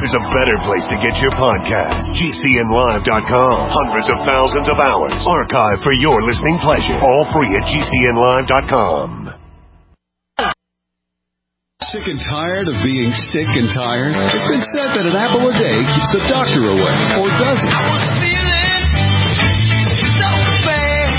there's a better place to get your podcast. GCNlive.com. Hundreds of thousands of hours archived for your listening pleasure. All free at GCNlive.com. Sick and tired of being sick and tired? It's been said that an apple a day keeps the doctor away. Or does it? I was feeling so bad.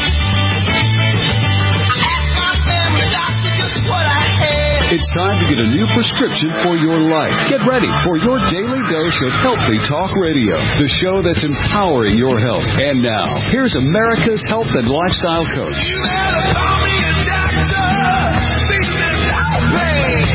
I asked my family doctor just what I had. It's time to get a new prescription for your life. Get ready for your daily dose of Healthy Talk Radio, the show that's empowering your health. And now, here's America's health and lifestyle coach. You better call me a doctor. Business out pain.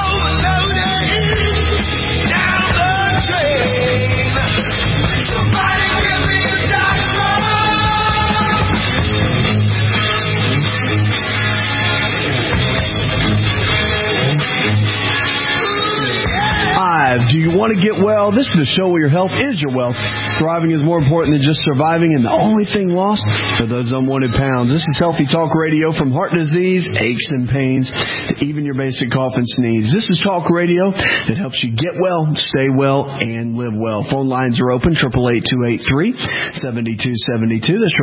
Do you want to get well? This is the show where your health is your wealth. Thriving is more important than just surviving, and the only thing lost are those unwanted pounds. This is Healthy Talk Radio, from heart disease, aches and pains, to even your basic cough and sneeze. This is talk radio that helps you get well, stay well, and live well. Phone lines are open, 888-283-7272. That's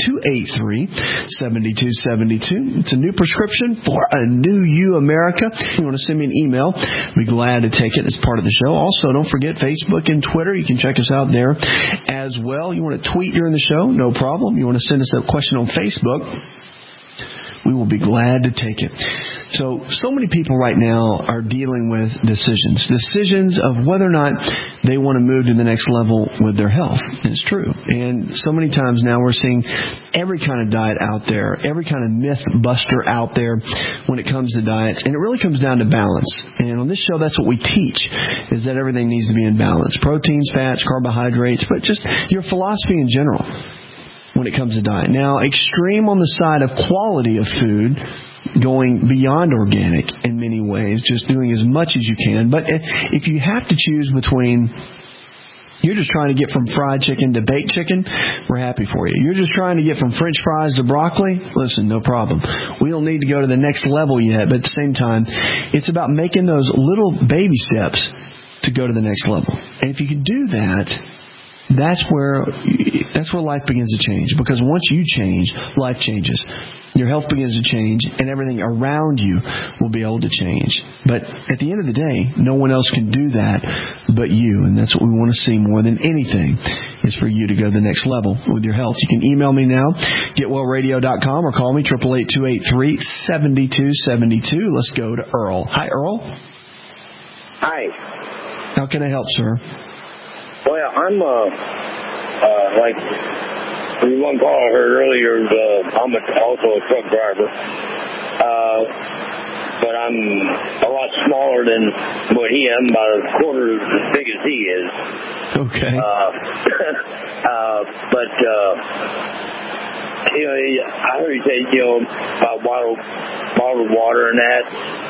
888-283-7272. It's a new prescription for a new you, America. If you want to send me an email, I'd be glad to take it as part of the show. Also, don't forget Facebook and Twitter. You can check us out there as well. You want to tweet during the show? No problem. You want to send us a question on Facebook? We will be glad to take it. So many people right now are dealing with decisions of whether or not they want to move to the next level with their health. It's true. And so many times now we're seeing every kind of diet out there, every kind of myth buster out there when it comes to diets. And it really comes down to balance. And on this show, that's what we teach, is that everything needs to be in balance. Proteins, fats, carbohydrates, but just your philosophy in general when it comes to diet. Now, extreme on the side of quality of food, going beyond organic in many ways, just doing as much as you can. But if you have to choose between, you're just trying to get from fried chicken to baked chicken, we're happy for you. You're just trying to get from French fries to broccoli, listen, no problem. We don't need to go to the next level yet, but at the same time, it's about making those little baby steps to go to the next level. And if you can do that, that's where life begins to change. Because once you change, life changes. Your health begins to change, and everything around you will be able to change. But at the end of the day, no one else can do that but you. And that's what we want to see more than anything, is for you to go to the next level with your health. You can email me now, getwellradio.com, or call me, 888-283-7272. Let's go to Earl. Hi, Earl. Hi. How can I help, sir? Well, I'm like the one call I heard earlier. I'm also a truck driver, but I'm a lot smaller than what he is. I'm about a quarter as big as he is. Okay. But you know, I heard you say about bottled water and that.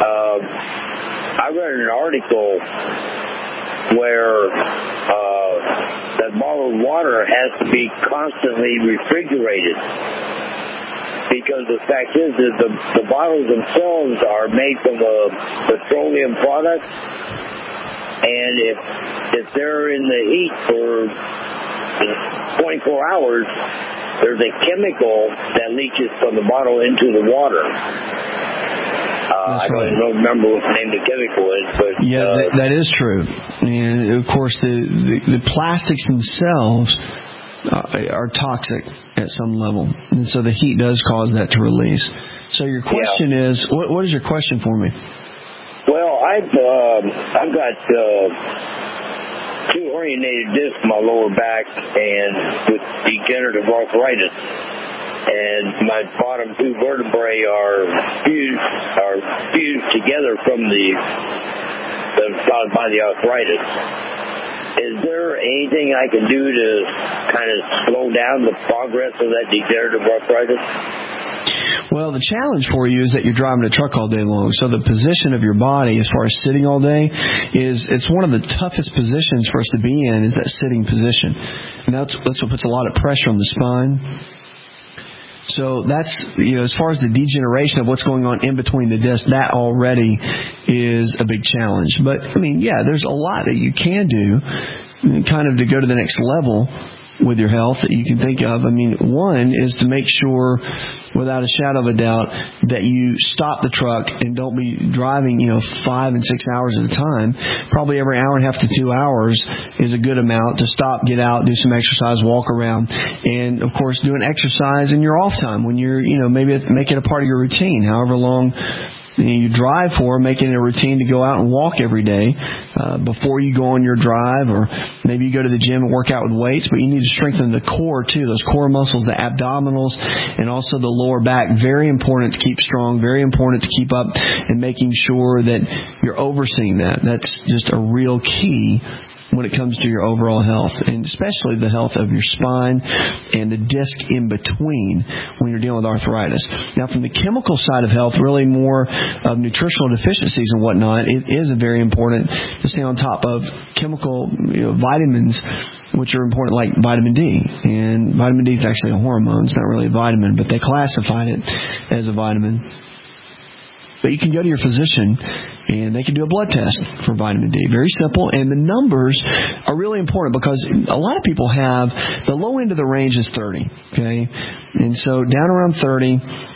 I read an article where that bottled water has to be constantly refrigerated, because the fact is that the bottles themselves are made from a petroleum product, and if they're in the heat for 24 hours, there's a chemical that leaches from the bottle into the water. I don't remember what the name of the chemical is, but that is true. And of course, the plastics themselves are toxic at some level, and so the heat does cause that to release. So your question is, what is your question for me? Well, I've got two herniated discs in my lower back, and with degenerative arthritis. And my bottom two vertebrae are fused together from caused by the arthritis. Is there anything I can do to kind of slow down the progress of that degenerative arthritis? Well, the challenge for you is that you're driving a truck all day long. So the position of your body, as far as sitting all day, it's one of the toughest positions for us to be in, is that sitting position. And that's what puts a lot of pressure on the spine. So that's, as far as the degeneration of what's going on in between the discs, that already is a big challenge. But, there's a lot that you can do kind of to go to the next level with your health that you can think of. One is to make sure, without a shadow of a doubt, that you stop the truck and don't be driving, 5 and 6 hours at a time. Probably every hour and a half to 2 hours is a good amount to stop, get out, do some exercise, walk around, and of course do an exercise in your off time when you're, maybe make it a part of your routine, however long you drive for, making it a routine to go out and walk every day before you go on your drive, or maybe you go to the gym and work out with weights, but you need to strengthen the core too, those core muscles, the abdominals, and also the lower back. Very important to keep strong, very important to keep up and making sure that you're overseeing that. That's just a real key when it comes to your overall health, and especially the health of your spine and the disc in between when you're dealing with arthritis. Now, from the chemical side of health, really more of nutritional deficiencies and whatnot, it is very important to stay on top of chemical vitamins, which are important, like vitamin D. And vitamin D is actually a hormone. It's not really a vitamin, but they classified it as a vitamin. But you can go to your physician and they can do a blood test for vitamin D. Very simple. And the numbers are really important because a lot of people have the low end of the range is 30. Okay. And so down around 30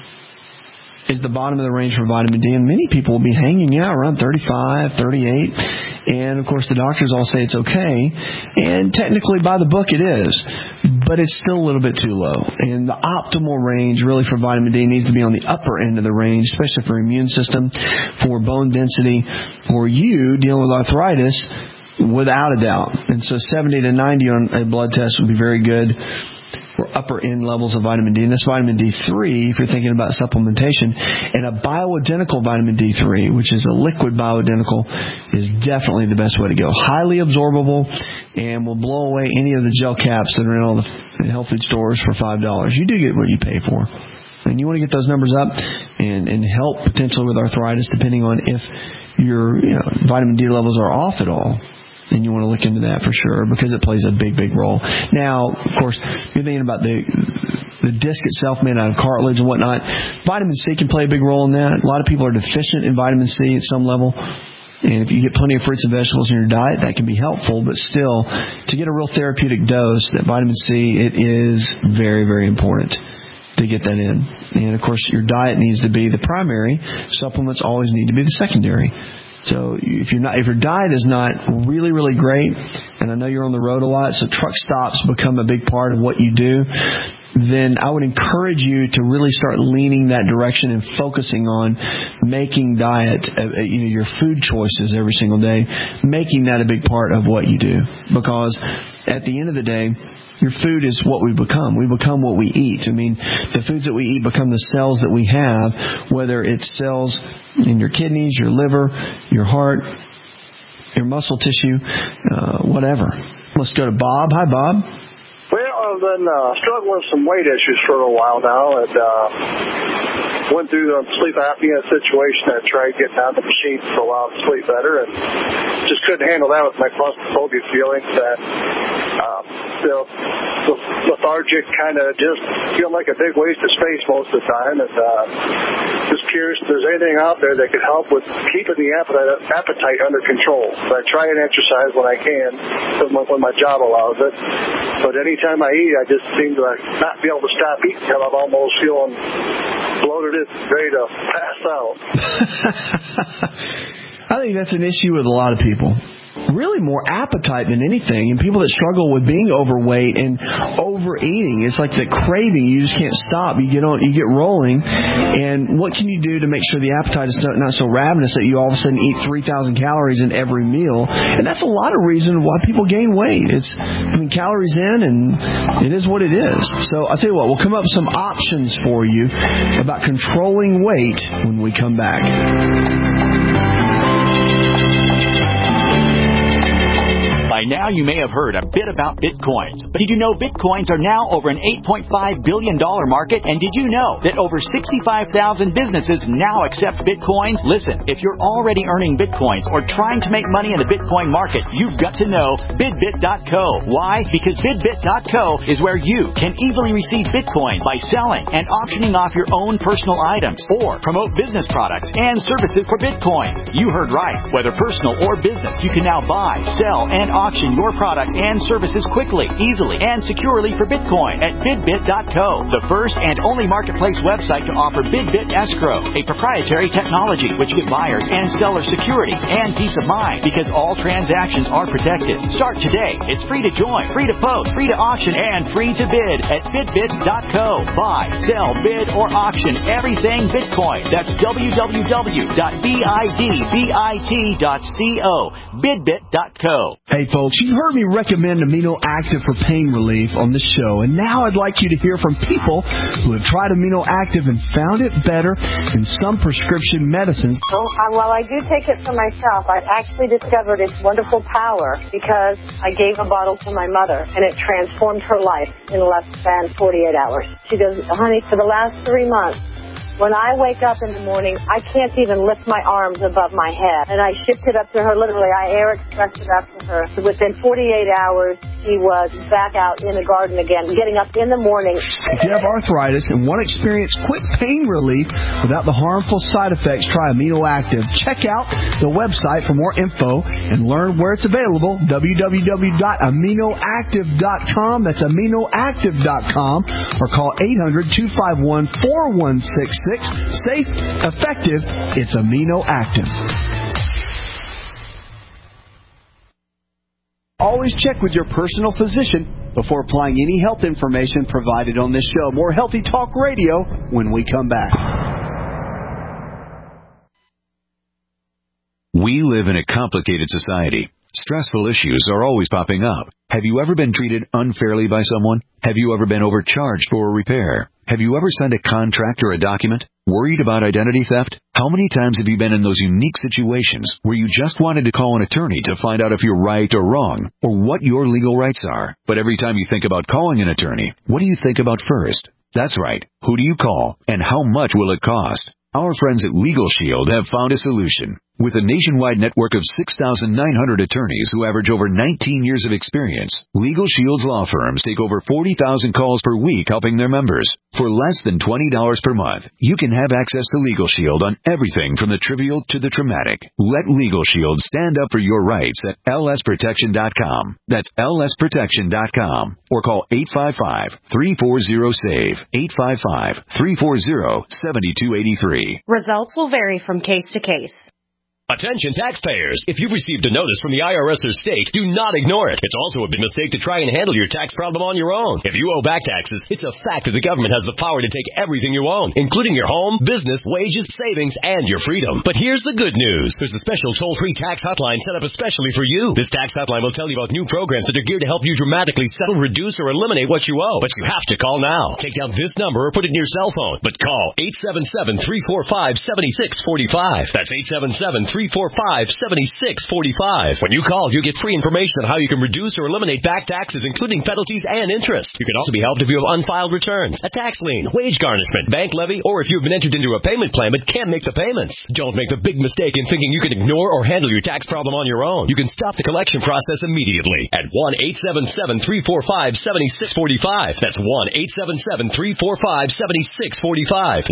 is the bottom of the range for vitamin D. And many people will be hanging out around 35, 38. And, of course, the doctors all say it's okay. And technically, by the book, it is. But it's still a little bit too low. And the optimal range, really, for vitamin D needs to be on the upper end of the range, especially for immune system, for bone density, for you dealing with arthritis, without a doubt. And so 70 to 90 on a blood test would be very good for upper end levels of vitamin D. And this vitamin D3, if you're thinking about supplementation, and a bioidentical vitamin D3, which is a liquid bioidentical, is definitely the best way to go. Highly absorbable and will blow away any of the gel caps that are in all the health food stores for $5. You do get what you pay for. And you want to get those numbers up and help potentially with arthritis, depending on if your vitamin D levels are off at all. And you want to look into that for sure because it plays a big, big role. Now, of course, you're thinking about the disc itself made out of cartilage and whatnot. Vitamin C can play a big role in that. A lot of people are deficient in vitamin C at some level. And if you get plenty of fruits and vegetables in your diet, that can be helpful. But still, to get a real therapeutic dose, that vitamin C, it is very, very important to get that in. And, of course, your diet needs to be the primary. Supplements always need to be the secondary. So if your diet is not really, really great, and I know you're on the road a lot, so truck stops become a big part of what you do, then I would encourage you to really start leaning that direction and focusing on making diet, your food choices every single day, making that a big part of what you do. Because at the end of the day, your food is what we become. We become what we eat. The foods that we eat become the cells that we have, whether it's cells in your kidneys, your liver, your heart, your muscle tissue, whatever. Let's go to Bob. Hi, Bob. Well, I've been struggling with some weight issues for a while now, and went through a sleep apnea situation. I tried getting on the machine for a while to sleep better, and just couldn't handle that with my claustrophobia feelings, and still lethargic, kind of just feel like a big waste of space most of the time, and just curious if there's anything out there that could help with keeping the appetite under control. So I try and exercise when I can, when my job allows it, but anytime I eat, I just seem to not be able to stop eating until I'm almost feeling bloated and ready to pass out. I think that's an issue with a lot of people. Really more appetite than anything, and people that struggle with being overweight and overeating. It's like the craving. You just can't stop. You get rolling. And what can you do to make sure the appetite is not so ravenous that you all of a sudden eat 3,000 calories in every meal? And that's a lot of reason why people gain weight. Calories in, and it is what it is. So I'll tell you what, we'll come up with some options for you about controlling weight when we come back. By now, you may have heard a bit about Bitcoins. But did you know Bitcoins are now over an $8.5 billion market? And did you know that over 65,000 businesses now accept Bitcoins? Listen, if you're already earning Bitcoins or trying to make money in the Bitcoin market, you've got to know BidBit.co. Why? Because BidBit.co is where you can easily receive Bitcoin by selling and auctioning off your own personal items or promote business products and services for Bitcoin. You heard right. Whether personal or business, you can now buy, sell, and auction your product and services quickly, easily, and securely for Bitcoin at BidBit.co, the first and only marketplace website to offer BidBit Escrow, a proprietary technology which gives buyers and sellers security and peace of mind because all transactions are protected. Start today. It's free to join, free to post, free to auction, and free to bid at BidBit.co. Buy, sell, bid, or auction everything Bitcoin. That's www.bidbit.co. BidBit.co. Hey folks, you've heard me recommend Amino Active for pain relief on the show, and now I'd like you to hear from people who have tried Amino Active and found it better than some prescription medicines. Well, I do take it for myself. I actually discovered its wonderful power because I gave a bottle to my mother, and it transformed her life in less than 48 hours. She goes, honey, for the last 3 months, when I wake up in the morning, I can't even lift my arms above my head. And I shipped it up to her, literally. I air expressed it up to her. Within 48 hours, she was back out in the garden again, getting up in the morning. If you have arthritis and want to experience quick pain relief without the harmful side effects, try Amino Active. Check out the website for more info and learn where it's available, www.aminoactive.com. That's aminoactive.com, or call 800-251-4166. Safe, effective, it's Amino Active. Always check with your personal physician before applying any health information provided on this show. More Healthy Talk Radio when we come back. We live in a complicated society. Stressful issues are always popping up. Have you ever been treated unfairly by someone? Have you ever been overcharged for a repair? Have you ever signed a contract or a document? Worried about identity theft? How many times have you been in those unique situations where you just wanted to call an attorney to find out if you're right or wrong, or what your legal rights are? But every time you think about calling an attorney, what do you think about first? That's right. Who do you call, and how much will it cost? Our friends at Legal Shield have found a solution. With a nationwide network of 6,900 attorneys who average over 19 years of experience, Legal Shield's law firms take over 40,000 calls per week helping their members. For less than $20 per month, you can have access to Legal Shield on everything from the trivial to the traumatic. Let Legal Shield stand up for your rights at lsprotection.com. That's lsprotection.com. Or call 855-340-SAVE, 855-340-7283. Results will vary from case to case. Attention taxpayers! If you've received a notice from the IRS or state, do not ignore it. It's also a big mistake to try and handle your tax problem on your own. If you owe back taxes, it's a fact that the government has the power to take everything you own, including your home, business, wages, savings, and your freedom. But here's the good news. There's a special toll-free tax hotline set up especially for you. This tax hotline will tell you about new programs that are geared to help you dramatically settle, reduce, or eliminate what you owe. But you have to call now. Take down this number or put it in your cell phone. But call 877-345-7645. That's 877-345-7645. When you call, you get free information on how you can reduce or eliminate back taxes, including penalties and interest. You can also be helped if you have unfiled returns, a tax lien, wage garnishment, bank levy, or if you've been entered into a payment plan but can't make the payments. Don't make the big mistake in thinking you can ignore or handle your tax problem on your own. You can stop the collection process immediately at 1-877-345-7645. That's 1-877-345-7645.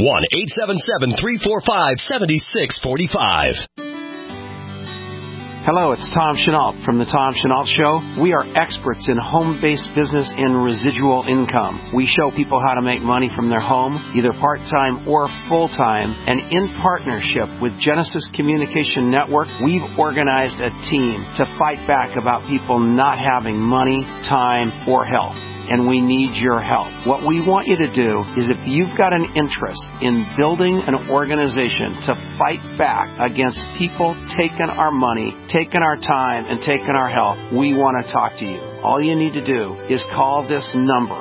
1-877-345-7645. Hello, it's Tom Chenault from The Tom Chenault Show. We are experts in home-based business and residual income. We show people how to make money from their home, either part-time or full-time. And in partnership with Genesis Communication Network, we've organized a team to fight back about people not having money, time, or health. And we need your help. What we want you to do is, if you've got an interest in building an organization to fight back against people taking our money, taking our time, and taking our health, we want to talk to you. All you need to do is call this number,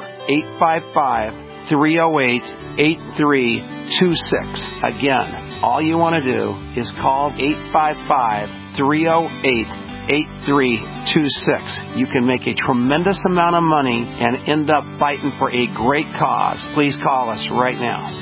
855-308-8326. Again, all you want to do is call 855-308-8326. 8326. You can make a tremendous amount of money and end up fighting for a great cause. Please call us right now.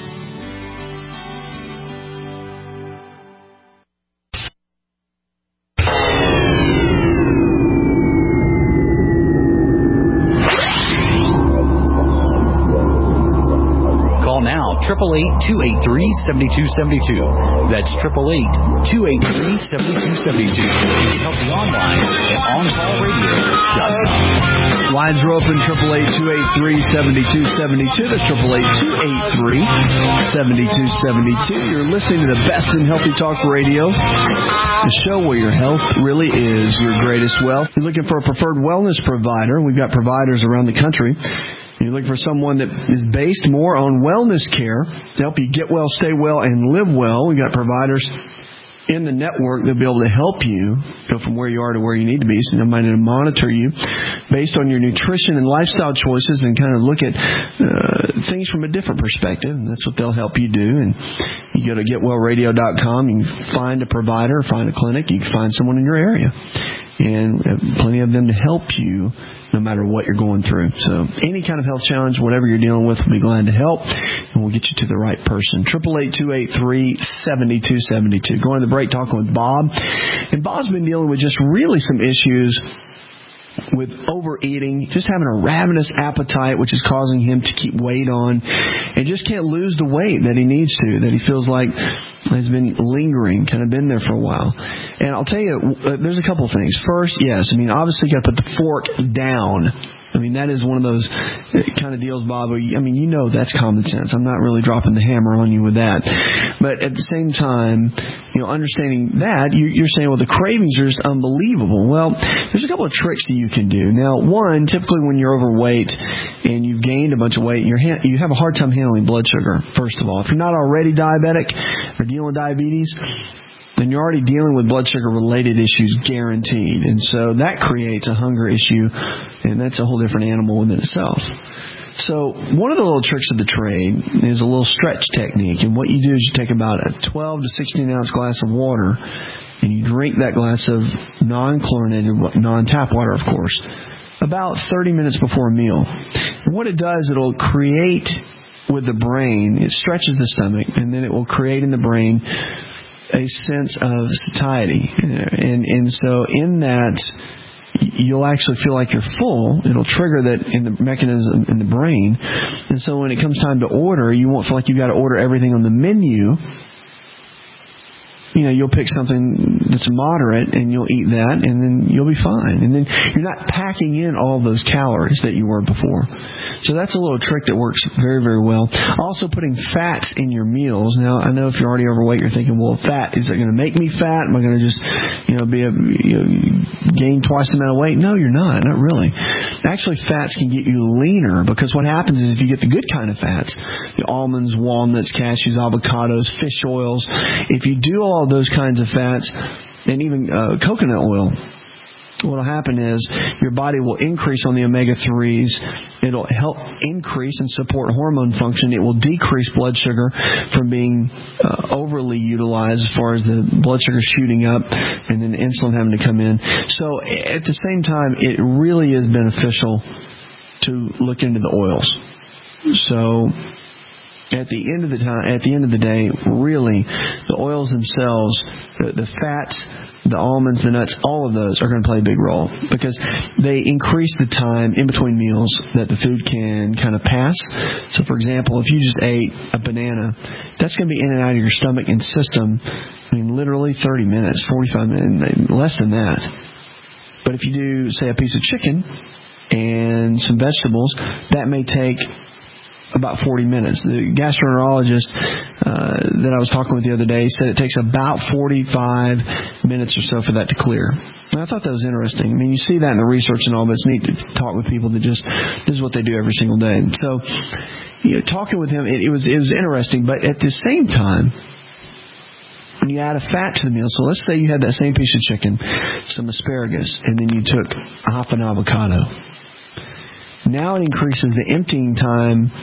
Call now, 888-283-7272. That's 888-283-7272. Help me online at OnCallRadio.com. Lines are open, 888-283-7272. That's 888-283-7272. You're listening to the best in healthy talk radio, the show where your health really is your greatest wealth. You're looking for a preferred wellness provider. We've got providers around the country. You're looking for someone that is based more on wellness care to help you get well, stay well, and live well. We've got providers in the network that will be able to help you go from where you are to where you need to be. So they're going to monitor you based on your nutrition and lifestyle choices and kind of look at things from a different perspective. And that's what they'll help you do. And you go to getwellradio.com. You can find a provider, find a clinic. You can find someone in your area. And plenty of them to help you no matter what you're going through. So any kind of health challenge, whatever you're dealing with, we'll be glad to help, and we'll get you to the right person. 888-283-7272. Going to the break, talking with Bob. And Bob's been dealing with just really some issues with overeating, just having a ravenous appetite, which is causing him to keep weight on, and just can't lose the weight that he needs to, that he feels like has been lingering, kind of been there for a while. And I'll tell you, there's a couple of things. First, yes, obviously you got to put the fork down. That is one of those kind of deals, Bob. That's common sense. I'm not really dropping the hammer on you with that. But at the same time, understanding that, you're saying, well, the cravings are just unbelievable. Well, there's a couple of tricks that you can do. Now, one, typically when you're overweight and you've gained a bunch of weight, you have a hard time handling blood sugar, first of all. If you're not already diabetic or dealing with diabetes, then you're already dealing with blood sugar-related issues guaranteed. And so that creates a hunger issue, and that's a whole different animal within itself. So one of the little tricks of the trade is a little stretch technique. And what you do is you take about a 12 to 16-ounce glass of water, and you drink that glass of non-chlorinated, non-tap water, of course, about 30 minutes before a meal. And what it does, it'll create with the brain, it stretches the stomach, and then it will create in the brain a sense of satiety. And so in that, you'll actually feel like you're full. It'll trigger that in the mechanism in the brain. And so when it comes time to order, you won't feel like you've got to order everything on the menu. You'll pick something that's moderate, and you'll eat that, and then you'll be fine. And then you're not packing in all those calories that you were before. So that's a little trick that works very, very well. Also, putting fats in your meals. Now, I know if you're already overweight, you're thinking, well, fat, is it going to make me fat? Am I going to just, gain twice the amount of weight? No, you're not really. Actually, fats can get you leaner, because what happens is if you get the good kind of fats, the almonds, walnuts, cashews, avocados, fish oils, if you do all those kinds of fats, and even coconut oil, what will happen is your body will increase on the omega-3s. It'll help increase and support hormone function. It will decrease blood sugar from being overly utilized as far as the blood sugar shooting up and then the insulin having to come in. So at the same time, it really is beneficial to look into the oils. So at the end of the day, really, the oils themselves, the fats, the almonds, the nuts, all of those are going to play a big role, because they increase the time in between meals that the food can kind of pass. So, for example, if you just ate a banana, that's going to be in and out of your stomach and system, literally 30 minutes, 45 minutes, less than that. But if you do, say, a piece of chicken and some vegetables, that may take about 40 minutes. The gastroenterologist that I was talking with the other day said it takes about 45 minutes or so for that to clear. And I thought that was interesting. You see that in the research and all, but it's neat to talk with people that this is what they do every single day. So, talking with him, it was interesting. But at the same time, when you add a fat to the meal, so let's say you had that same piece of chicken, some asparagus, and then you took half an avocado. Now it increases the emptying time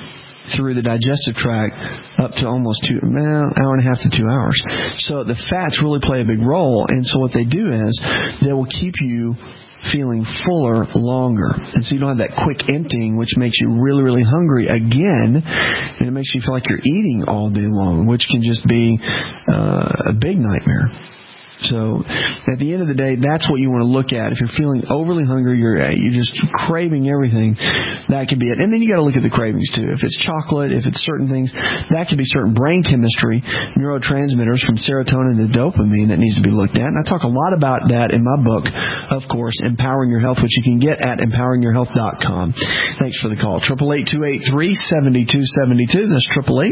through the digestive tract up to almost hour and a half to 2 hours. So the fats really play a big role. And so what they do is they will keep you feeling fuller longer. And so you don't have that quick emptying, which makes you really, really hungry again. And it makes you feel like you're eating all day long, which can just be a big nightmare. So at the end of the day, that's what you want to look at. If you're feeling overly hungry, you're just craving everything, that could be it. And then you got to look at the cravings too. If it's chocolate, if it's certain things, that could be certain brain chemistry, neurotransmitters from serotonin to dopamine that needs to be looked at. And I talk a lot about that in my book, of course, Empowering Your Health, which you can get at empoweringyourhealth.com. Thanks for the call. 888-283-7272. That's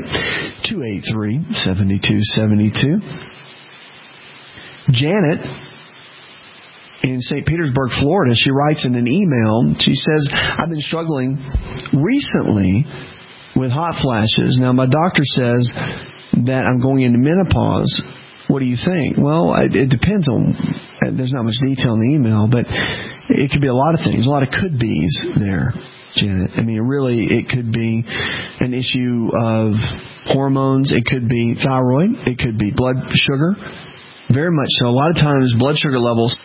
888-283-7272. Janet in St. Petersburg, Florida, she writes in an email, she says, I've been struggling recently with hot flashes. Now, my doctor says that I'm going into menopause. What do you think? Well, it depends on, there's not much detail in the email, but it could be a lot of things, a lot of could-be's there, Janet. I mean, really, it could be an issue of hormones. It could be thyroid. It could be blood sugar. Very much so. A lot of times, blood sugar levels,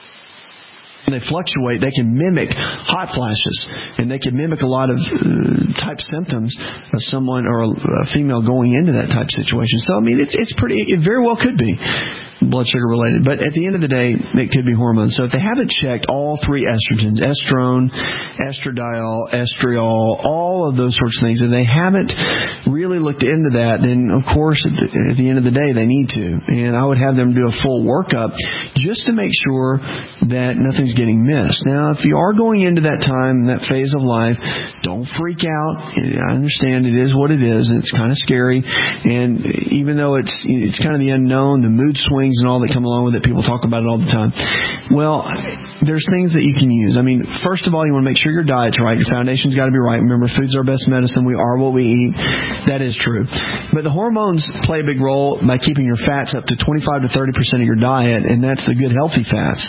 when they fluctuate, they can mimic hot flashes, and they can mimic a lot of type symptoms of someone or a female going into that type situation. So, I mean, it very well could be blood sugar related, but at the end of the day, it could be hormones. So if they haven't checked all three estrogens, estrone, estradiol, estriol, all of those sorts of things, and they haven't really looked into that, then of course at the end of the day they need to. And I would have them do a full workup just to make sure that nothing's getting missed. Now, if you are going into that time, that phase of life, don't freak out. I understand it is what it is, and it's kind of scary. And even though it's kind of the unknown, the mood swings and all that come along with it, people talk about it all the time. Well, there's things that you can use. I mean, first of all, you want to make sure your diet's right. Your foundation's got to be right. Remember, food's our best medicine. We are what we eat. That is true. But the hormones play a big role by keeping your fats up to 25 to 30% of your diet, and that's the good, healthy fats.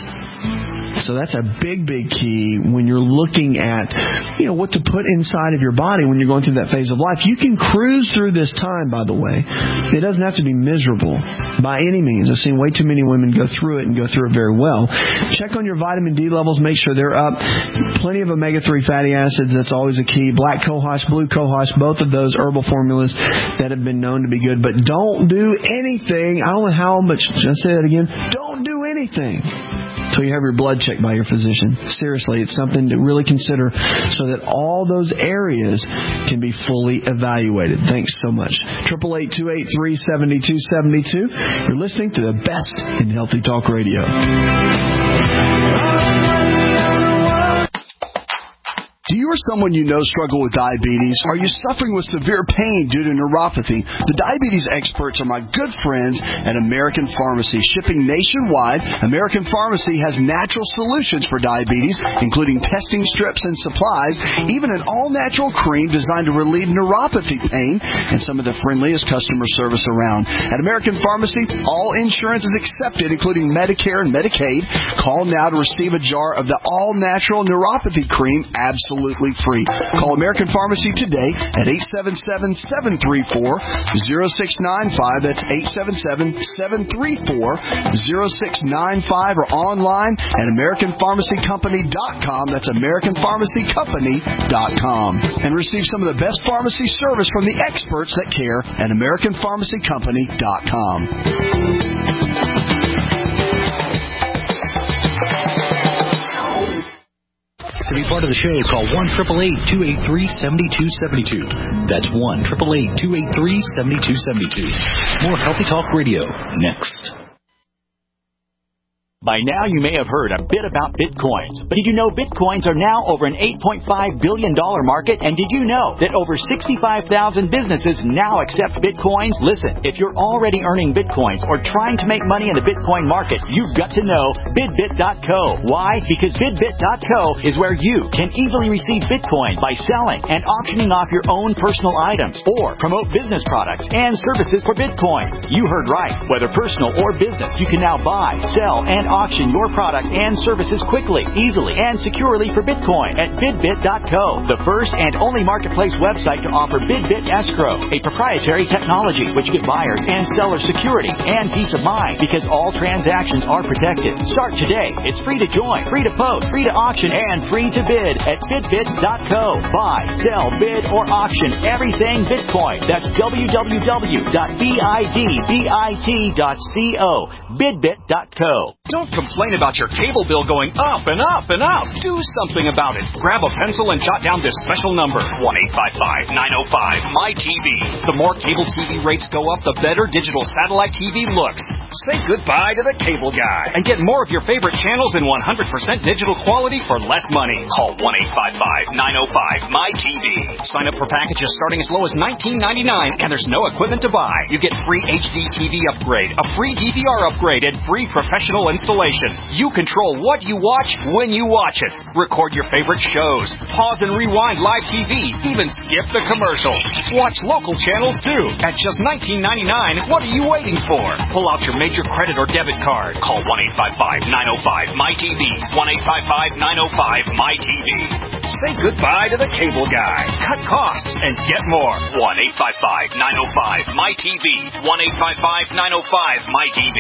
So that's a big, big key when you're looking at, what to put inside of your body when you're going through that phase of life. You can cruise through this time, by the way. It doesn't have to be miserable by any means. I've seen way too many women go through it and go through it very well. Check on your vitamin D levels. Make sure they're up. Plenty of omega-3 fatty acids. That's always a key. Black cohosh, blue cohosh, both of those herbal formulas that have been known to be good. But don't do anything. I don't know how much. Should I say that again? Don't do anything until you have your blood checked by your physician. Seriously, it's something to really consider so that all those areas can be fully evaluated. Thanks so much. 888-283-7272. You're listening to the best in Healthy Talk Radio. Do you or someone you know struggle with diabetes? Are you suffering with severe pain due to neuropathy? The diabetes experts are my good friends at American Pharmacy. Shipping nationwide, American Pharmacy has natural solutions for diabetes, including testing strips and supplies, even an all-natural cream designed to relieve neuropathy pain, and some of the friendliest customer service around. At American Pharmacy, all insurance is accepted, including Medicare and Medicaid. Call now to receive a jar of the all-natural neuropathy cream absolutely free. Call American Pharmacy today at 877-734-0695. That's 877-734-0695, or online at AmericanPharmacyCompany.com. That's AmericanPharmacyCompany.com. And receive some of the best pharmacy service from the experts that care at AmericanPharmacyCompany.com. To be part of the show, call 1-888-283-7272. That's 1-888-283-7272. More Healthy Talk Radio next. By now, you may have heard a bit about Bitcoins. But did you know Bitcoins are now over an $8.5 billion market? And did you know that over 65,000 businesses now accept Bitcoins? Listen, if you're already earning Bitcoins or trying to make money in the Bitcoin market, you've got to know BidBit.co. Why? Because BidBit.co is where you can easily receive Bitcoin by selling and auctioning off your own personal items or promote business products and services for Bitcoin. You heard right. Whether personal or business, you can now buy, sell, and auction your product and services quickly, easily, and securely for Bitcoin at BidBit.co, the first and only marketplace website to offer BidBit Escrow, a proprietary technology which gives buyers and sellers security and peace of mind because all transactions are protected. Start today. It's free to join, free to post, free to auction, and free to bid at BidBit.co. Buy, sell, bid, or auction everything Bitcoin. That's www.bidbit.co. BidBit.co. Don't complain about your cable bill going up and up and up. Do something about it. Grab a pencil and jot down this special number, 1-855-905-MyTV. The more cable TV rates go up, the better digital satellite TV looks. Say goodbye to the cable guy and get more of your favorite channels in 100% digital quality for less money. Call 1-855-905-MyTV. Sign up for packages starting as low as $19.99, and there's no equipment to buy. You get free HD TV upgrade, a free DVR upgrade, and free professional installation. You control what you watch when you watch it. Record your favorite shows. Pause and rewind live TV. Even skip the commercials. Watch local channels too. At just $19.99, what are you waiting for? Pull out your major credit or debit card. Call 1-855-905-MyTV. 1-855-905-MyTV. Say goodbye to the cable guy. Cut costs and get more. 1-855-905-MyTV. 1-855-905-MyTV.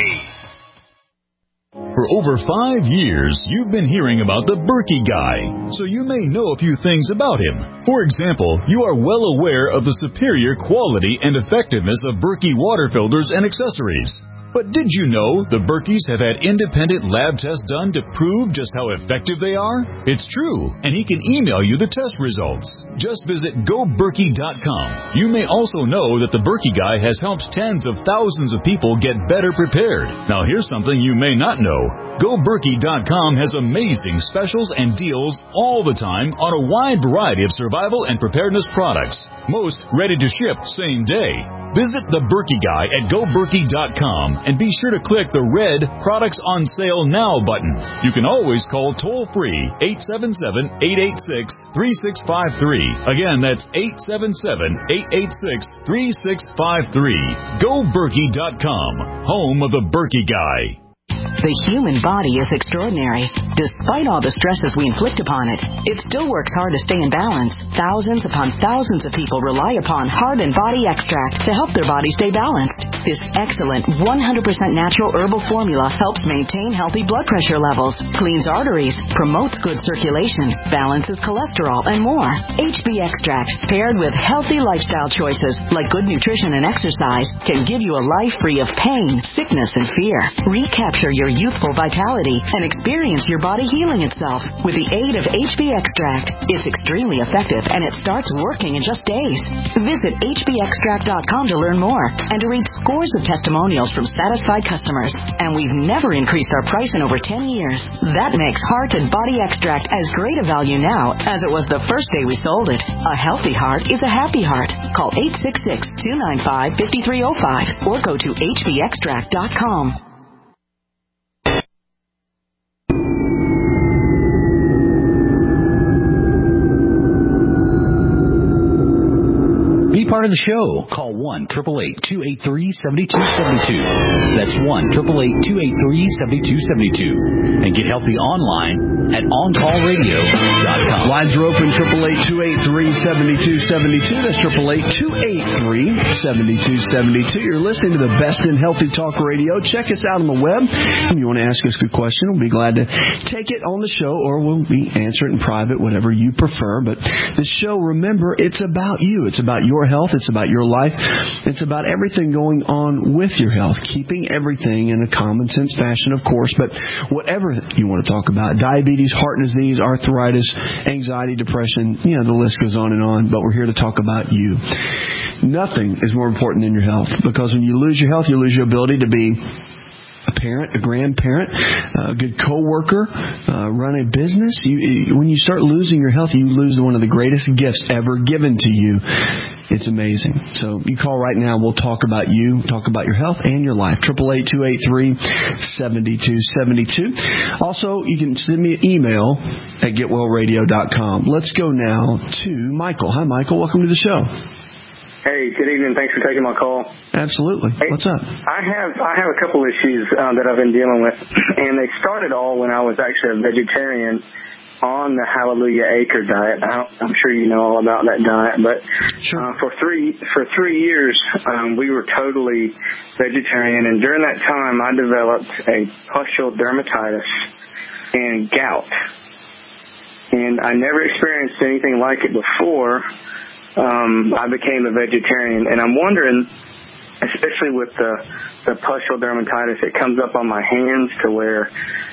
For over 5 years, you've been hearing about the Berkey Guy, so you may know a few things about him. For example, you are well aware of the superior quality and effectiveness of Berkey water filters and accessories. But did you know the Berkeys have had independent lab tests done to prove just how effective they are? It's true, and he can email you the test results. Just visit GoBerkey.com. You may also know that the Berkey Guy has helped tens of thousands of people get better prepared. Now here's something you may not know. GoBerkey.com has amazing specials and deals all the time on a wide variety of survival and preparedness products. Most ready to ship same day. Visit the Berkey Guy at GoBerkey.com and be sure to click the red Products on Sale Now button. You can always call toll-free 877-886-3653. Again, that's 877-886-3653. GoBerkey.com, home of the Berkey Guy. The human body is extraordinary. Despite all the stresses we inflict upon it, it still works hard to stay in balance. Thousands upon thousands of people rely upon Heart and Body Extract to help their body stay balanced. This excellent 100% natural herbal formula helps maintain healthy blood pressure levels, cleans arteries, promotes good circulation, balances cholesterol, and more. HB Extract, paired with healthy lifestyle choices like good nutrition and exercise, can give you a life free of pain, sickness, and fear. Recapture your youthful vitality and experience your body healing itself with the aid of HB Extract. It's extremely effective and it starts working in just days. Visit hbextract.com to learn more and to read scores of testimonials from satisfied customers. And we've never increased our price in over 10 years. That makes Heart and Body Extract as great a value now as it was the first day we sold it. A healthy heart is a happy heart. Call 866-295-5305 or go to hbextract.com. Be part of the show. Call 1-888-283-7272. That's 1-888-283-7272. And get healthy online at OnCallRadio.com. Lines are open, 888-283-7272. That's 888-283-7272. You're listening to the best in healthy talk radio. Check us out on the web. If you want to ask us a good question, we'll be glad to take it on the show, or we'll answer it in private, whatever you prefer. But this show, remember, it's about you. It's about your health. It's about your life. It's about everything going on with your health, keeping everything in a common sense fashion, of course, but whatever you want to talk about, diabetes, heart disease, arthritis, anxiety, depression, the list goes on and on, but we're here to talk about you. Nothing is more important than your health, because when you lose your health, you lose your ability to be a parent, a grandparent, a good coworker, run a business. When you start losing your health, you lose one of the greatest gifts ever given to you. It's amazing. So you call right now. We'll talk about you, talk about your health and your life. 888-283-7272. Also, you can send me an email at getwellradio.com. Let's go now to Michael. Hi, Michael. Welcome to the show. Hey, good evening. Thanks for taking my call. Absolutely. Hey, what's up? I have a couple issues that I've been dealing with, and they started all when I was actually a vegetarian on the Hallelujah Acre diet. I'm sure you know all about that diet, but for 3 years we were totally vegetarian, and during that time I developed a pustule dermatitis and gout, and I never experienced anything like it before. I became a vegetarian, and I'm wondering, especially with the pustule dermatitis, it comes up on my hands to where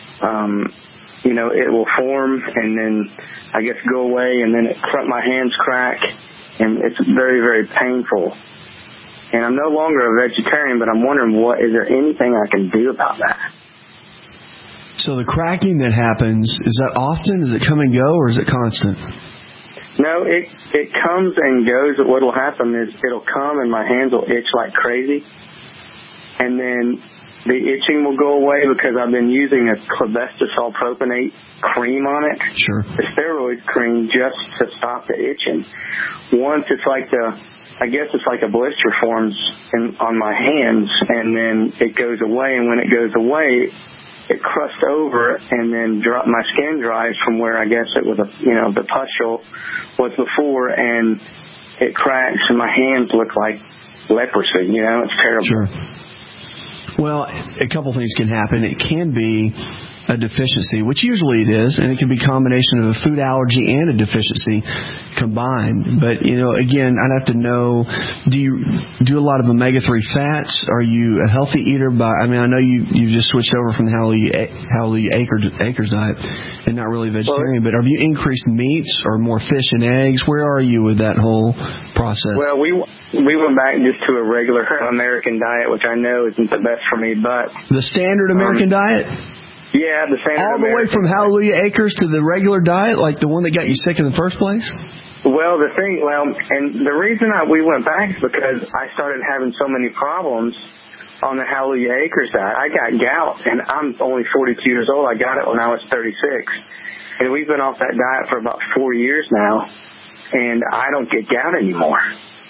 it will form and then I guess go away, and then my hands crack, and it's very, very painful. And I'm no longer a vegetarian, but I'm wondering, is there anything I can do about that? So the cracking that happens, is that often? Does it come and go, or is it constant? No, it comes and goes. What will happen is it'll come and my hands will itch like crazy, and then the itching will go away because I've been using a clobetasol propionate cream on it, the steroid cream, just to stop the itching. Once it's like a blister forms on my hands, and then it goes away, and when it goes away, it crust over, and then my skin dries from where I guess it was the pustule was before, and it cracks, and my hands look like leprosy. It's terrible. Sure. Well, a couple things can happen. It can be a deficiency, which usually it is, and it can be a combination of a food allergy and a deficiency combined. But, again, I'd have to know, do you do a lot of omega-3 fats? Are you a healthy eater? I know you just switched over from the Hallelujah Acres diet and not really vegetarian, but have you increased meats or more fish and eggs? Where are you with that whole process? Well, we went back just to a regular American diet, which I know isn't the best for me, but... The standard American diet? Yeah, the standard all the way from Hallelujah Acres to the regular diet, like the one that got you sick in the first place? Well, and the reason we went back is because I started having so many problems on the Hallelujah Acres diet. I got gout, and I'm only 42 years old. I got it when I was 36. And we've been off that diet for about 4 years now, and I don't get gout anymore.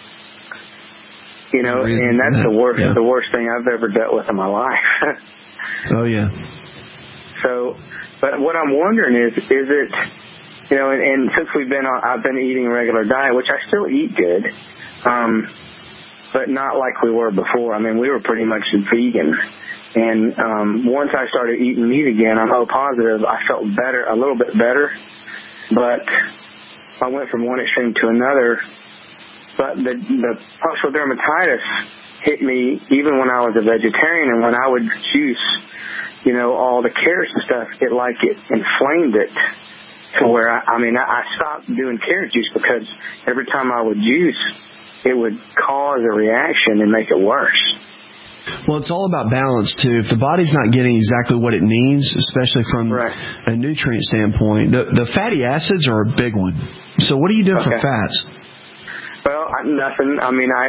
And that's the worst thing I've ever dealt with in my life. Oh, yeah. So, but what I'm wondering is it, and since I've been eating a regular diet, which I still eat good, but not like we were before. I mean, we were pretty much vegan. And once I started eating meat again, I'm O positive, I felt better, a little bit better. But I went from one extreme to another. But the pustule dermatitis hit me even when I was a vegetarian, and when I would juice, all the carrots and stuff, it inflamed it to where, I stopped doing carrot juice because every time I would juice, it would cause a reaction and make it worse. Well, it's all about balance, too. If the body's not getting exactly what it needs, especially from a nutrient standpoint, the fatty acids are a big one. So what do you do for fats? Well, nothing.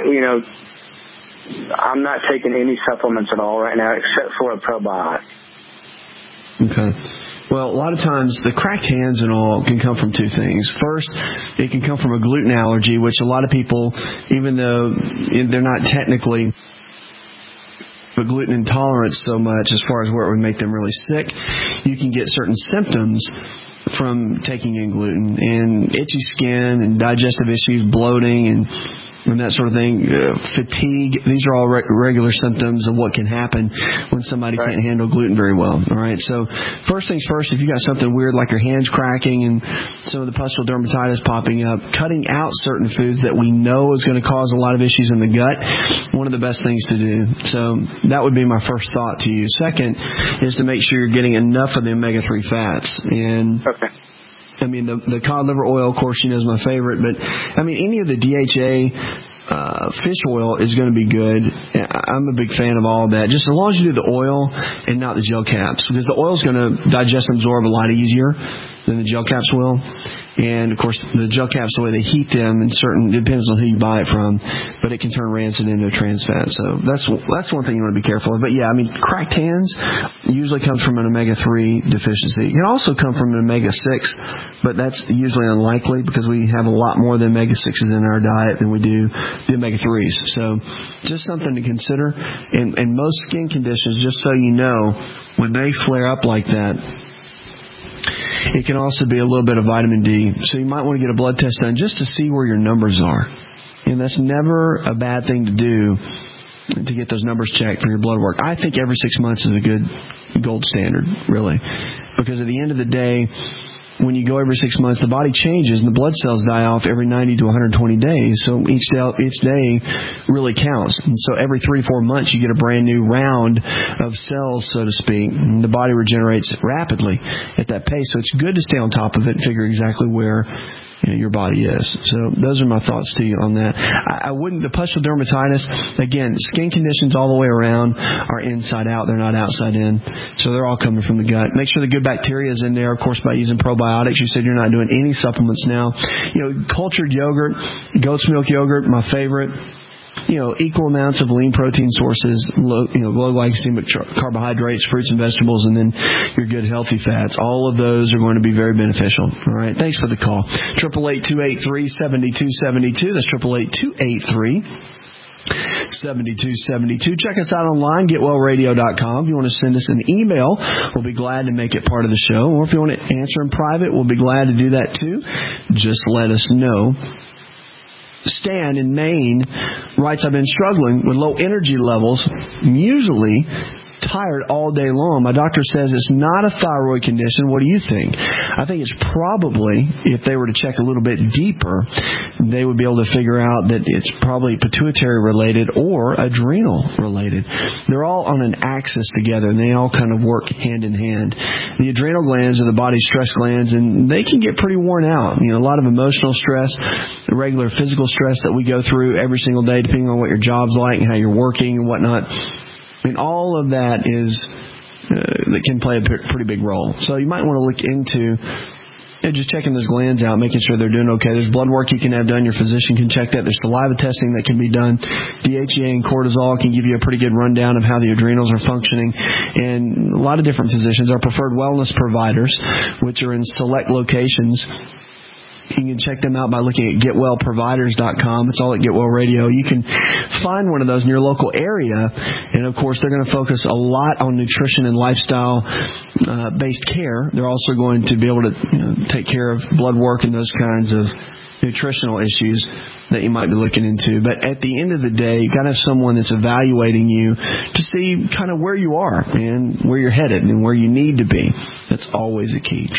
I'm not taking any supplements at all right now except for a probiotic. Okay. Well, a lot of times the cracked hands and all can come from two things. First, it can come from a gluten allergy, which a lot of people, even though they're not technically a gluten intolerance so much as far as where it would make them really sick, you can get certain symptoms from taking in gluten, and itchy skin and digestive issues, bloating and that sort of thing, fatigue. These are all regular symptoms of what can happen when somebody can't handle gluten very well. All right. So first things first, if you got something weird like your hands cracking and some of the pustule dermatitis popping up, cutting out certain foods that we know is going to cause a lot of issues in the gut, one of the best things to do. So that would be my first thought to you. Second is to make sure you're getting enough of the omega-3 fats. And the cod liver oil, of course, is my favorite. But, any of the DHA fish oil is going to be good. I'm a big fan of all of that. Just as long as you do the oil and not the gel caps. Because the oil is going to digest and absorb a lot easier. than the gel caps will. And, of course, the gel caps, the way they heat them, it depends on who you buy it from, but it can turn rancid into a trans fat. So that's one thing you want to be careful of. But, yeah, I mean, cracked hands usually comes from an omega-3 deficiency. It can also come from an omega-6, but that's usually unlikely because we have a lot more than omega-6s in our diet than we do the omega-3s. So just something to consider. And most skin conditions, just so you know, when they flare up like that, it can also be a little bit of vitamin D. So you might want to get a blood test done just to see where your numbers are. And that's never a bad thing to do, to get those numbers checked for your blood work. I think every 6 months is a good gold standard, really. Because at the end of the day, when you go every 6 months, the body changes and the blood cells die off every 90 to 120 days. So each day really counts. And so every 3-4 months, you get a brand new round of cells, so to speak. And the body regenerates rapidly at that pace. So it's good to stay on top of it and figure exactly where your body is. So those are my thoughts to you on that. I wouldn't, the pustular dermatitis, again, skin conditions all the way around are inside out. They're not outside in. So they're all coming from the gut. Make sure the good bacteria is in there, of course, by using probiotics. You said you're not doing any supplements now. Cultured yogurt, goat's milk yogurt, my favorite. Equal amounts of lean protein sources, low glycemic carbohydrates, fruits and vegetables, and then your good healthy fats. All of those are going to be very beneficial. All right. Thanks for the call. 888-283-7272. That's 888-283-7272. Check us out online, getwellradio.com. If you want to send us an email, we'll be glad to make it part of the show. Or if you want to answer in private, we'll be glad to do that too. Just let us know. Stan in Maine writes, I've been struggling with low energy levels, usually tired all day long. My doctor says it's not a thyroid condition. What do you think? I think it's probably, if they were to check a little bit deeper, they would be able to figure out that it's probably pituitary related or adrenal related. They're all on an axis together, and they all kind of work hand in hand. The adrenal glands are the body's stress glands, and they can get pretty worn out. A lot of emotional stress, the regular physical stress that we go through every single day, depending on what your job's like and how you're working and whatnot. All of that that can play a pretty big role. So you might want to look into just checking those glands out, making sure they're doing okay. There's blood work you can have done. Your physician can check that. There's saliva testing that can be done. DHEA and cortisol can give you a pretty good rundown of how the adrenals are functioning. And a lot of different physicians are preferred wellness providers, which are in select locations. You can check them out by looking at getwellproviders.com. It's all at Get Well Radio. You can find one of those in your local area. And, of course, they're going to focus a lot on nutrition and lifestyle-based care. They're also going to be able to take care of blood work and those kinds of nutritional issues that you might be looking into. But at the end of the day, you've got to have someone that's evaluating you to see kind of where you are and where you're headed and where you need to be. That's always a key.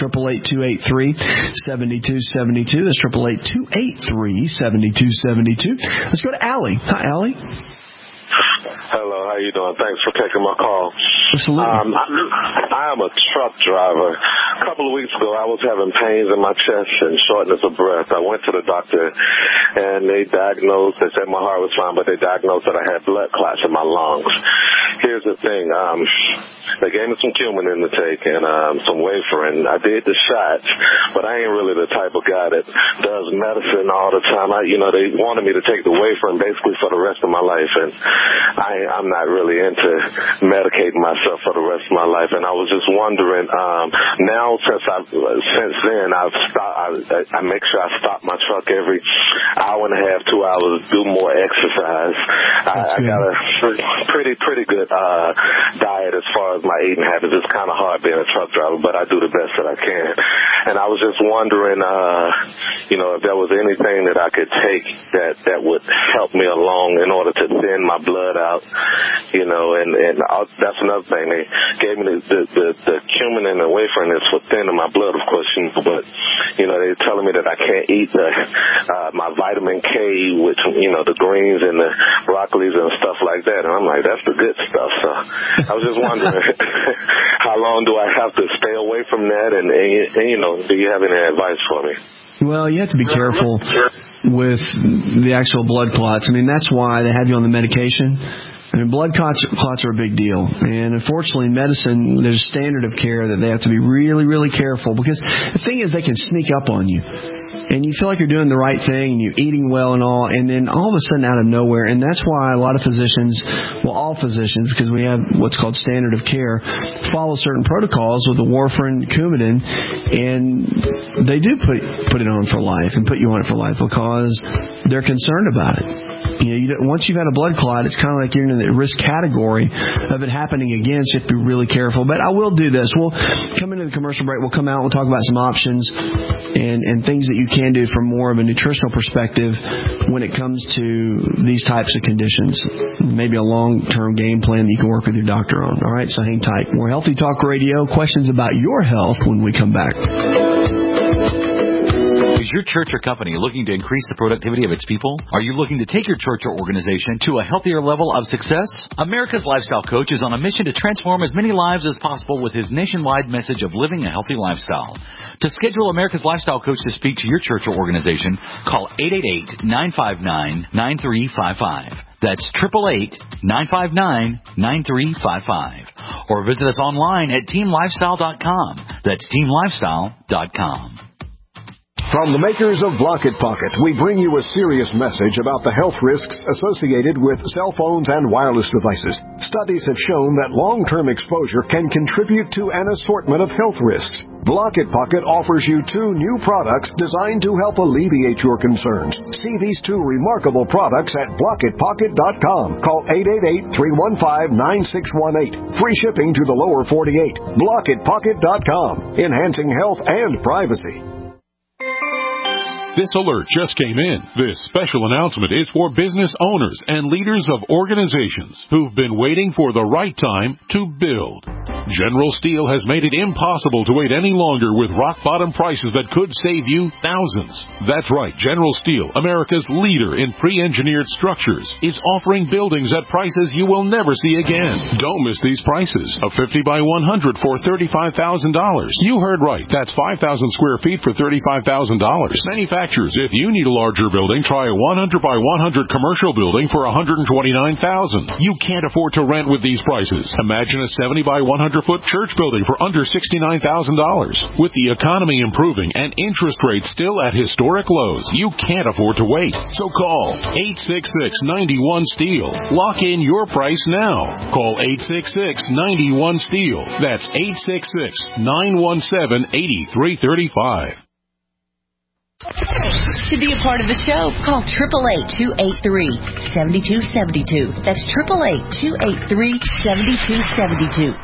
888-283-7272. That's 888-283-7272. Let's go to Allie. Hi, Allie. Hello, how you doing? Thanks for taking my call. Absolutely. I am a truck driver. A couple of weeks ago, I was having pains in my chest and shortness of breath. I went to the doctor, and they said my heart was fine, but they diagnosed that I had blood clots in my lungs. Here's the thing. They gave me some cumin in the take and some Waferin. I did the shots, but I ain't really the type of guy that does medicine all the time. They wanted me to take the Waferin basically for the rest of my life, and I'm not really into medicating myself for the rest of my life. And I was just wondering, now since then I've stopped. I make sure I stop my truck every hour and a half, 2 hours, do more exercise. I got a pretty good diet as far as my eating habits. It's kind of hard being a truck driver, but I do the best that I can. And I was just wondering, if there was anything that I could take that would help me along in order to thin my blood out, and that's another thing. They gave me the cumin and the Waferin is for thinning my blood, of course, but they're telling me that I can't eat my vitamin K, which the greens and the broccolis and stuff like that. And I'm like, that's the good stuff. So I was just wondering, how long do I have to stay away from that? And do you have any advice for me? Well, you have to be careful with the actual blood clots. I mean, that's why they have you on the medication. I mean, blood clots are a big deal. And unfortunately, in medicine, there's a standard of care that they have to be really, really careful, because the thing is they can sneak up on you. And you feel like you're doing the right thing and you're eating well and all, and then all of a sudden out of nowhere, and that's why a lot of physicians, well, all physicians, because we have what's called standard of care, follow certain protocols with the warfarin, Coumadin, and they do put it on for life and put you on it for life because they're concerned about it. Once you've had a blood clot, it's kind of like you're in the risk category of it happening again, so you have to be really careful. But I will do this. We'll come into the commercial break. We'll come out. We'll talk about some options and things that you can do from more of a nutritional perspective when it comes to these types of conditions. Maybe a long-term game plan that you can work with your doctor on. All right, so hang tight. More Healthy Talk Radio. Questions about your health when we come back. Is your church or company looking to increase the productivity of its people? Are you looking to take your church or organization to a healthier level of success? America's Lifestyle Coach is on a mission to transform as many lives as possible with his nationwide message of living a healthy lifestyle. To schedule America's Lifestyle Coach to speak to your church or organization, call 888-959-9355. That's 888-959-9355. Or visit us online at teamlifestyle.com. That's teamlifestyle.com. From the makers of Block-It Pocket, we bring you a serious message about the health risks associated with cell phones and wireless devices. Studies have shown that long-term exposure can contribute to an assortment of health risks. Block-It Pocket offers you 2 new products designed to help alleviate your concerns. See these 2 remarkable products at blockitpocket.com. Call 888-315-9618. Free shipping to the lower 48. Blockitpocket.com. Enhancing health and privacy. This alert just came in. This special announcement is for business owners and leaders of organizations who've been waiting for the right time to build. General Steel has made it impossible to wait any longer with rock-bottom prices that could save you thousands. That's right. General Steel, America's leader in pre-engineered structures, is offering buildings at prices you will never see again. Don't miss these prices. A 50 by 100 for $35,000. You heard right. That's 5,000 square feet for $35,000. Manufacturers, if you need a larger building, try a 100 by 100 commercial building for $129,000. You can't afford to rent with these prices. Imagine a 70 by 100 foot church building for under $69,000. With the economy improving and interest rates still at historic lows, you can't afford to wait. So call 866-91-STEEL. Lock in your price now. Call 866-91-STEEL. That's 866-917-8335. To be a part of the show, call 888-283-7272. That's 888-283-7272.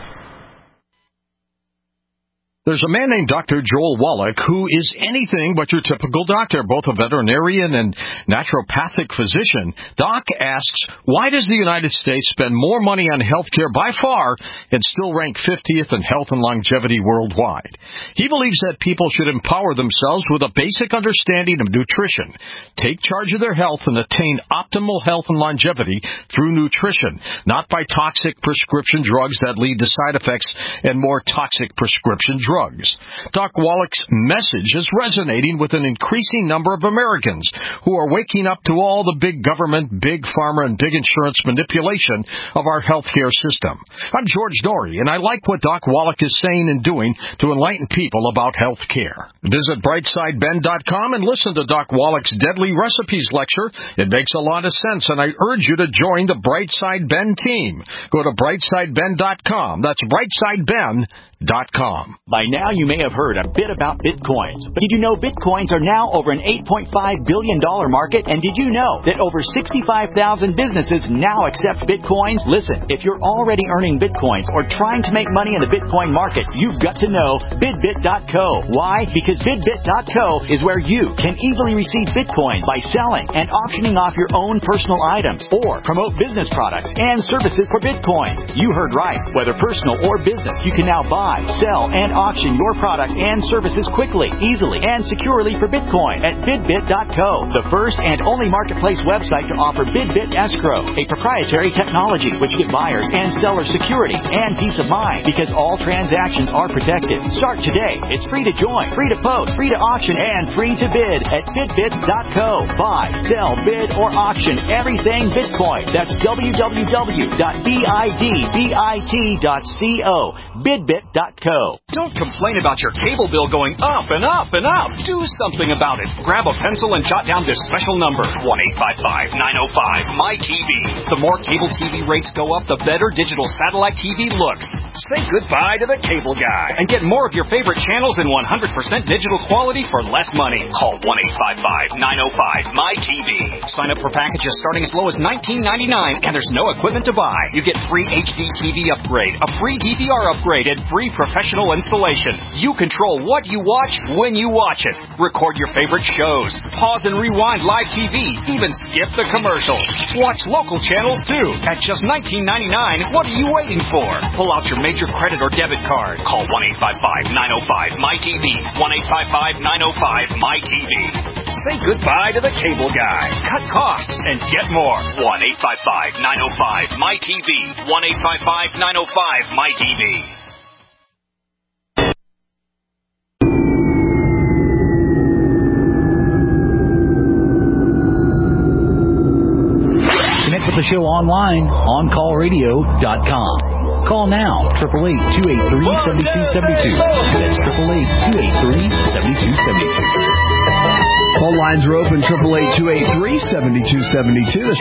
There's a man named Dr. Joel Wallach who is anything but your typical doctor, both a veterinarian and naturopathic physician. Doc asks, why does the United States spend more money on health care by far and still rank 50th in health and longevity worldwide? He believes that people should empower themselves with a basic understanding of nutrition, take charge of their health, and attain optimal health and longevity through nutrition, not by toxic prescription drugs that lead to side effects and more toxic prescription drugs. Doc Wallach's message is resonating with an increasing number of Americans who are waking up to all the big government, big pharma, and big insurance manipulation of our healthcare system. I'm George Dory, and I like what Doc Wallach is saying and doing to enlighten people about health care. Visit brightsideben.com and listen to Doc Wallach's Deadly Recipes lecture. It makes a lot of sense, and I urge you to join the Brightside Ben team. Go to brightsideben.com. That's brightsideben.com. By now, you may have heard a bit about Bitcoins. But did you know Bitcoins are now over an $8.5 billion market? And did you know that over 65,000 businesses now accept Bitcoins? Listen, if you're already earning Bitcoins or trying to make money in the Bitcoin market, you've got to know BidBit.co. Why? Because BidBit.co is where you can easily receive Bitcoin by selling and auctioning off your own personal items or promote business products and services for Bitcoins. You heard right. Whether personal or business, you can now buy, sell, and auction auction your product and services quickly, easily, and securely for Bitcoin at BidBit.co, the first and only marketplace website to offer BidBit Escrow, a proprietary technology which gives buyers and sellers security and peace of mind because all transactions are protected. Start today. It's free to join, free to post, free to auction, and free to bid at BidBit.co. Buy, sell, bid, or auction everything Bitcoin. That's www.bidbit.co. BidBit.co. Don't complain about your cable bill going up and up and up. Do something about it. Grab a pencil and jot down this special number, 1-855-905-MyTV. The more cable TV rates go up, the better digital satellite TV looks. Say goodbye to the cable guy and get more of your favorite channels in 100% digital quality for less money. Call 1-855-905-MyTV. Sign up for packages starting as low as $19.99, and there's no equipment to buy. You get free HD TV upgrade, a free DVR upgrade, and free professional installation. You control what you watch when you watch it. Record your favorite shows. Pause and rewind live TV. Even skip the commercials. Watch local channels too. At just $19.99, what are you waiting for? Pull out your major credit or debit card. Call 1-855-905-MyTV. 1-855-905-MyTV. Say goodbye to the cable guy. Cut costs and get more. 1-855-905-MyTV. 1-855-905-MyTV. Connect with the show online, OnCallRadio.com. Call now, 888-283-7272. That's 888-283-7272. Phone lines are open, 888-283-7272. That's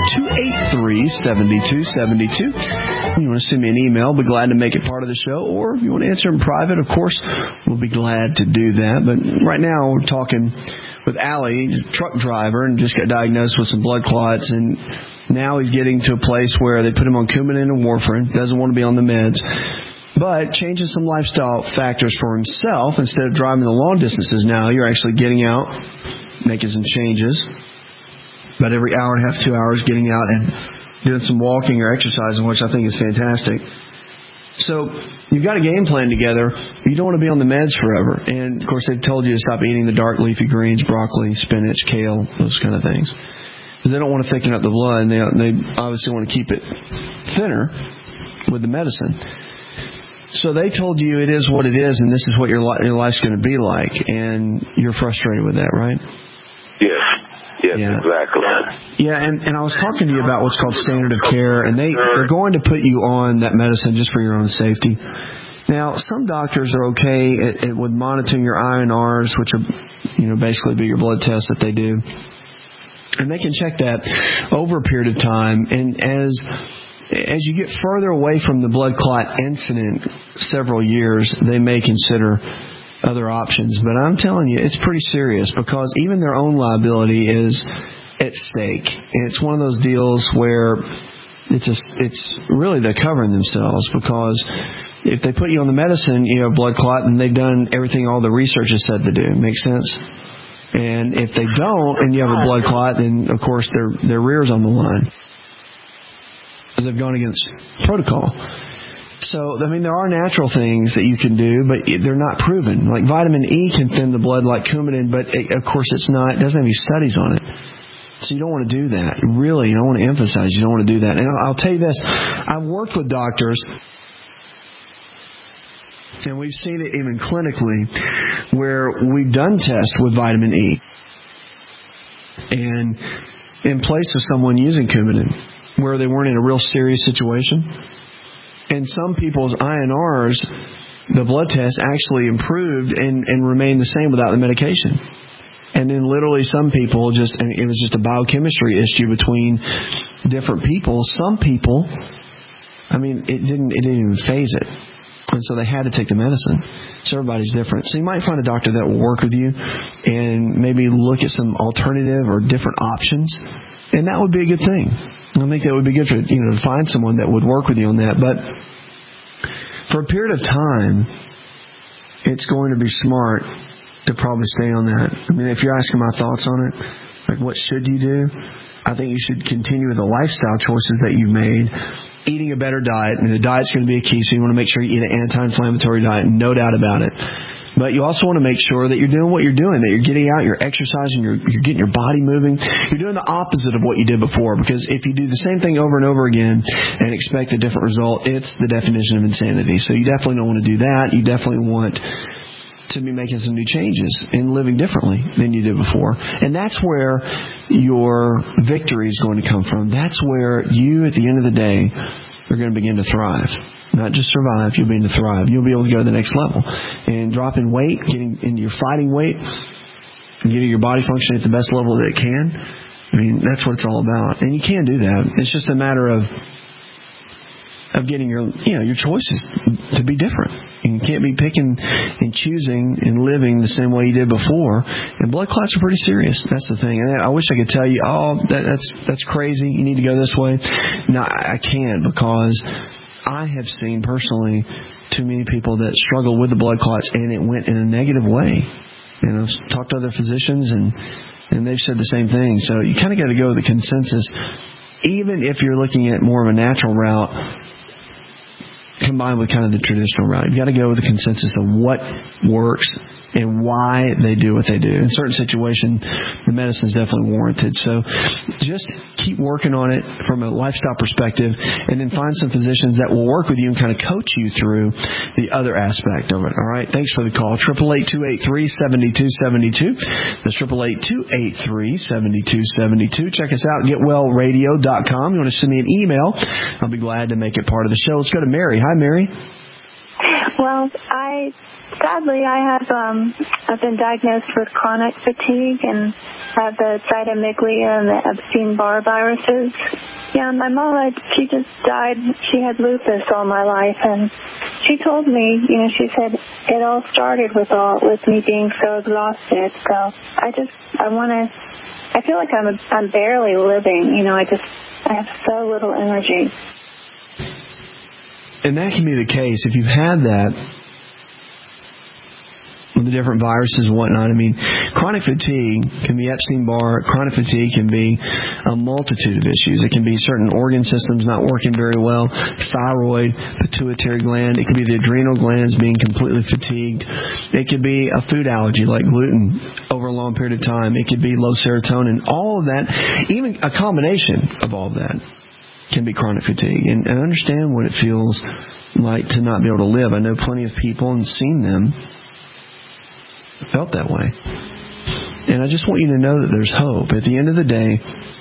888-283-7272. You want to send me an email, be glad to make it part of the show. Or if you want to answer in private, of course, we'll be glad to do that. But right now we're talking with Allie, he's a truck driver, and just got diagnosed with some blood clots. And now he's getting to a place where they put him on Coumadin and warfarin, doesn't want to be on the meds. But changing some lifestyle factors for himself, instead of driving the long distances now, you're actually getting out, making some changes. About every hour and a half, 2 hours, getting out and doing some walking or exercising, which I think is fantastic. So you've got a game plan together. You don't want to be on the meds forever. And, of course, they've told you to stop eating the dark leafy greens, broccoli, spinach, kale, those kind of things. Because they don't want to thicken up the blood, and they obviously want to keep it thinner with the medicine. So they told you it is what it is, and this is what your life's going to be like, and you're frustrated with that, right? Yes, exactly. Yeah, and I was talking to you about what's called standard of care, and they're going to put you on that medicine just for your own safety. Now, some doctors are okay with monitoring your INRs, which are, basically be your blood tests that they do, and they can check that over a period of time, and as you get further away from the blood clot incident, several years, they may consider other options. But I'm telling you, it's pretty serious because even their own liability is at stake. And it's one of those deals where it's really they're covering themselves, because if they put you on the medicine, you have blood clot, and they've done everything all the research has said to do. Makes sense? And if they don't, and you have a blood clot, then, of course, their rear's on the line, because they've gone against protocol. So, there are natural things that you can do, but they're not proven. Like vitamin E can thin the blood like Coumadin, but of course it doesn't have any studies on it. So you don't want to do that. Really, I want to emphasize you don't want to do that. And I'll tell you this, I've worked with doctors, and we've seen it even clinically, where we've done tests with vitamin E, and in place of someone using Coumadin, where they weren't in a real serious situation. And some people's INRs, the blood test, actually improved and remained the same without the medication. And then literally some people it was just a biochemistry issue between different people. Some people, it didn't even phase it. And so they had to take the medicine. So everybody's different. So you might find a doctor that will work with you and maybe look at some alternative or different options. And that would be a good thing. I think that would be good for to find someone that would work with you on that. But for a period of time, it's going to be smart to probably stay on that. If you're asking my thoughts on it, Like, what should you do? I think you should continue with the lifestyle choices that you've made. Eating a better diet, and the diet's going to be a key, so you want to make sure you eat an anti-inflammatory diet, no doubt about it. But you also want to make sure that you're doing what you're doing, that you're getting out, you're exercising, you're getting your body moving. You're doing the opposite of what you did before, because if you do the same thing over and over again and expect a different result, it's the definition of insanity. So you definitely don't want to do that. You definitely want to be making some new changes and living differently than you did before. And that's where your victory is going to come from. That's where you, at the end of the day, are going to begin to thrive. Not just survive, you'll begin to thrive. You'll be able to go to the next level. And dropping weight, getting into your fighting weight, and getting your body functioning at the best level that it can, I mean, that's what it's all about. And you can do that. It's just a matter of getting your choices to be different. You can't be picking and choosing and living the same way you did before. And blood clots are pretty serious. That's the thing. And I wish I could tell you, that's crazy. You need to go this way. No, I can't, because I have seen personally too many people that struggle with the blood clots, and it went in a negative way. And I've talked to other physicians, and they've said the same thing. So you kind of got to go with the consensus. Even if you're looking at more of a natural route combined with kind of the traditional route, you've got to go with the consensus of what works and why they do what they do. In certain situations, the medicine is definitely warranted. So just keep working on it from a lifestyle perspective, and then find some physicians that will work with you and kind of coach you through the other aspect of it. All right? Thanks for the call. 888-283-7272. That's 888-283-7272. Check us out, getwellradio.com. You want to send me an email, I'll be glad to make it part of the show. Let's go to Mary. Hi, Mary. Well, sadly, I've been diagnosed with chronic fatigue and have the cytomeglia and the Epstein-Barr viruses. Yeah, my mama, she just died. She had lupus all my life, and she told me, she said it all started with me being so exhausted. So I feel like I'm barely living. I have so little energy. And that can be the case if you've had that with the different viruses and whatnot. I mean, chronic fatigue can be Epstein-Barr. Chronic fatigue can be a multitude of issues. It can be certain organ systems not working very well, thyroid, pituitary gland. It could be the adrenal glands being completely fatigued. It could be a food allergy like gluten over a long period of time. It could be low serotonin. All of that, even a combination of all of that, can be chronic fatigue. And I understand what it feels like to not be able to live. I know plenty of people and seen them felt that way. And I just want you to know that there's hope. At the end of the day,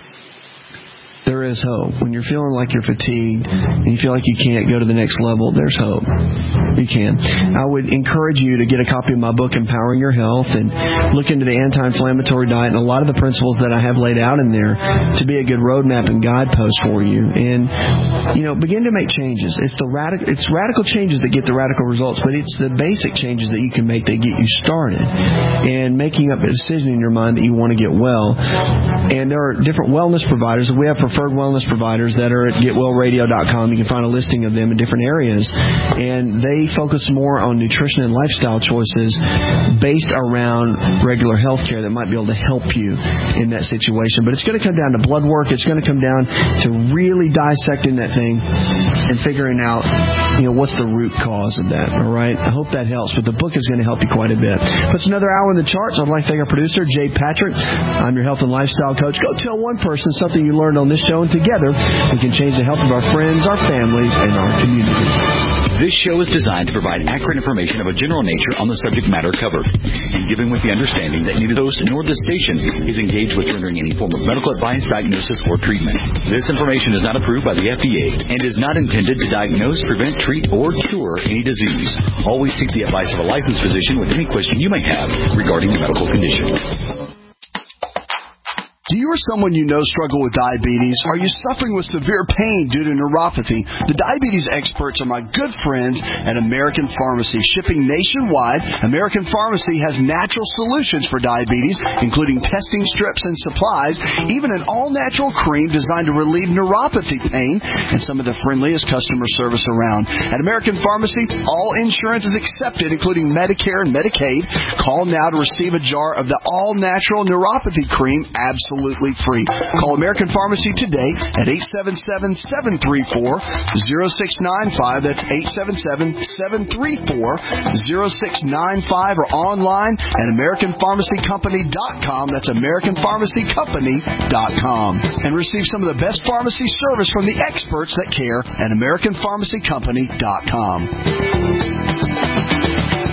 there is hope. When you're feeling like you're fatigued and you feel like you can't go to the next level, there's hope. You can. I would encourage you to get a copy of my book, Empowering Your Health, and look into the anti-inflammatory diet and a lot of the principles that I have laid out in there to be a good roadmap and guidepost for you. And, begin to make changes. It's radical changes that get the radical results, but it's the basic changes that you can make that get you started. And making up a decision in your mind that you want to get well. And there are different wellness providers. We have preferred wellness providers that are at getwellradio.com. You can find a listing of them in different areas. And they focus more on nutrition and lifestyle choices based around regular health care that might be able to help you in that situation. But it's going to come down to blood work. It's going to come down to really dissecting that thing and figuring out, what's the root cause of that. All right? I hope that helps. But the book is going to help you quite a bit. Puts another hour in the charts. I'd like to thank our producer, Jay Patrick. I'm your health and lifestyle coach. Go tell one person something you learned on this show, and together we can change the health of our friends, our families, and our communities. This show is designed to provide accurate information of a general nature on the subject matter covered, and given with the understanding that neither the host nor the station is engaged with rendering any form of medical advice, diagnosis, or treatment. This information is not approved by the FDA and is not intended to diagnose, prevent, treat, or cure any disease. Always seek the advice of a licensed physician with any question you may have regarding a medical condition. Do you or someone you know struggle with diabetes? Are you suffering with severe pain due to neuropathy? The diabetes experts are my good friends at American Pharmacy. Shipping nationwide, American Pharmacy has natural solutions for diabetes, including testing strips and supplies, even an all-natural cream designed to relieve neuropathy pain, and some of the friendliest customer service around. At American Pharmacy, all insurance is accepted, including Medicare and Medicaid. Call now to receive a jar of the all-natural neuropathy cream, absolutely absolutely free. Call American Pharmacy today at 877-734-0695. That's 877-734-0695, or online at AmericanPharmacyCompany.com. That's AmericanPharmacyCompany.com. And receive some of the best pharmacy service from the experts that care at AmericanPharmacyCompany.com.